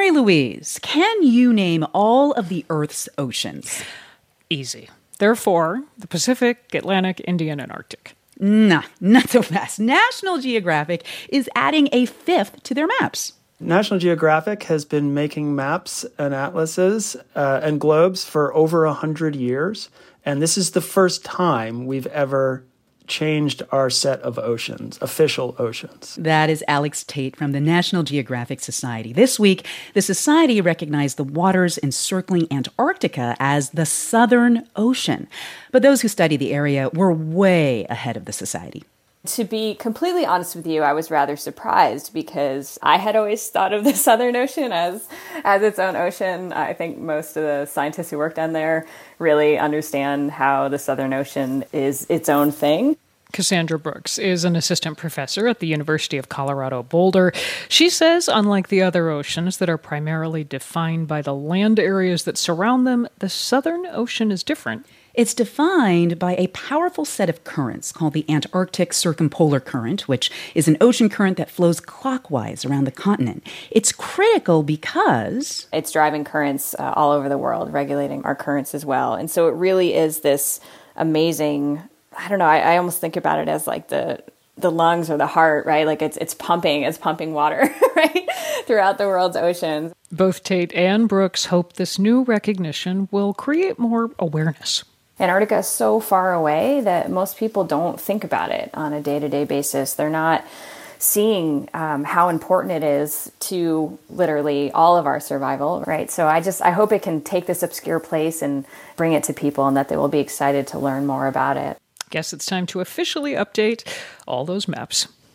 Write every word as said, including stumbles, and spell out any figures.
Mary Louise, can you name all of the Earth's oceans? Easy. There are four: the Pacific, Atlantic, Indian, and Arctic. Nah, not so fast. National Geographic is adding a fifth to their maps. National Geographic has been making maps and atlases uh, and globes for over one hundred years, and this is the first time we've ever changed our set of oceans, official oceans. That is Alex Tate from the National Geographic Society. This week, the Society recognized the waters encircling Antarctica as the Southern Ocean. But those who study the area were way ahead of the Society. To be completely honest with you, I was rather surprised because I had always thought of the Southern Ocean as as its own ocean. I think most of the scientists who work down there really understand how the Southern Ocean is its own thing. Cassandra Brooks is an assistant professor at the University of Colorado Boulder. She says, unlike the other oceans that are primarily defined by the land areas that surround them, the Southern Ocean is different. It's defined by a powerful set of currents called the Antarctic Circumpolar Current, which is an ocean current that flows clockwise around the continent. It's critical because it's driving currents uh, all over the world, regulating our currents as well. And so it really is this amazing, I don't know, I, I almost think about it as like the the lungs or the heart, right? Like it's it's pumping, it's pumping water, right, throughout the world's oceans. Both Tate and Brooks hope this new recognition will create more awareness. Antarctica is so far away that most people don't think about it on a day-to-day basis. They're not seeing um, how important it is to literally all of our survival, right? So I just, I hope it can take this obscure place and bring it to people and that they will be excited to learn more about it. Guess it's time to officially update all those maps.